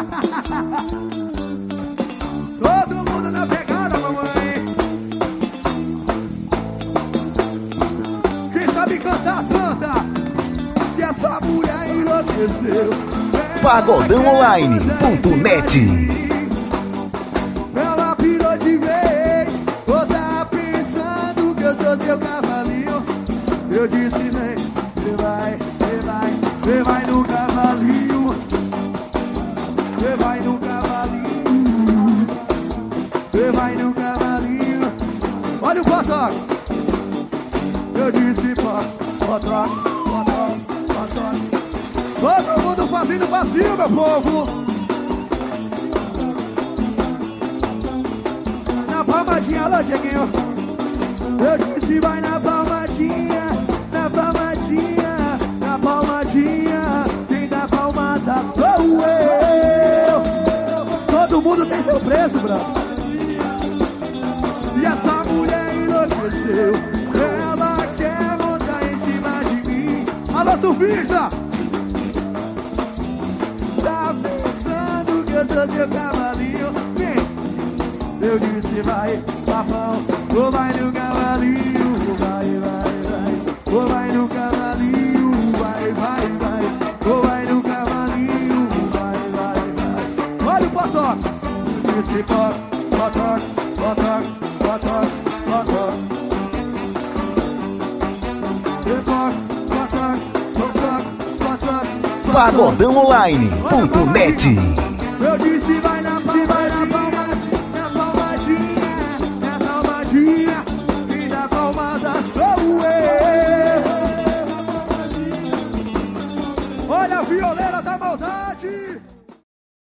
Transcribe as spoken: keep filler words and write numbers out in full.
Todo mundo na pegada, mamãe. Quem sabe cantar, canta. Que essa mulher enlouqueceu. Pagodão Online ponto net. Ela pirou de vez. Ou tá pensando que eu sou seu cavalinho. Eu disse vem, você vai, você vai, você vai no cavalinho. Você vai no cavalinho. Você vai no cavalinho. Olha o potoque. Eu disse potoque, potoque, potoque. Todo mundo fazendo vazio, meu povo. Na palmadinha, alô, Dieguinho. Eu disse vai na palmadinha, na palmadinha, na palmadinha. Quem dá palmada sou eu. Todo mundo tem seu preço, brother. E essa mulher enlouqueceu. Ela quer montar em cima de mim. Alô, surfista. Tá pensando que eu sou seu cavalinho? Vem. Eu disse vai, papão, ou vai no cavalinho, vai, vai, vai, ou vai no cavalinho, vai, vai, vai, ou vai no cavalinho, vai, vai, vai. Olha o potoque, eu disse potoque, potoque, potoque, potoque, potoque. Potoque, potoque, potoque, potoque. Pagodão Online ponto net. Eu disse vai na palmadinha, na palmadinha, na palmadinha. Quem dá palmada sou eu. Olha a violeira da maldade.